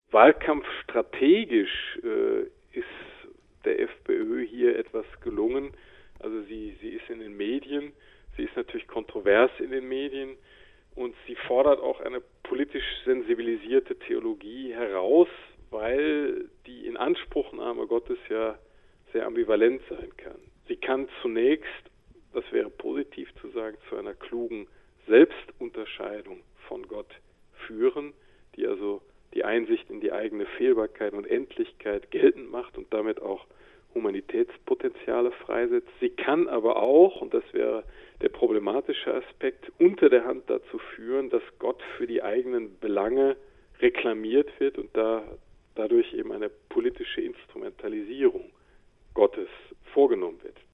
Wahlkampfstrategisch ist der FPÖ hier etwas gelungen. Also sie ist in den Medien, sie ist natürlich kontrovers in den Medien und sie fordert auch eine politisch sensibilisierte Theologie heraus, weil die Inanspruchnahme Gottes ja sehr ambivalent sein kann. Sie kann zunächst, das wäre positiv zu sagen, zu einer klugen Selbstunterscheidung von Gott führen, die also die Einsicht in die eigene Fehlbarkeit und Endlichkeit geltend macht und damit auch Humanitätspotenziale freisetzt. Sie kann aber auch, und das wäre der problematische Aspekt, unter der Hand dazu führen, dass Gott für die eigenen Belange reklamiert wird und dadurch eben eine politische Instrumentalisierung Gottes vorgenommen wird.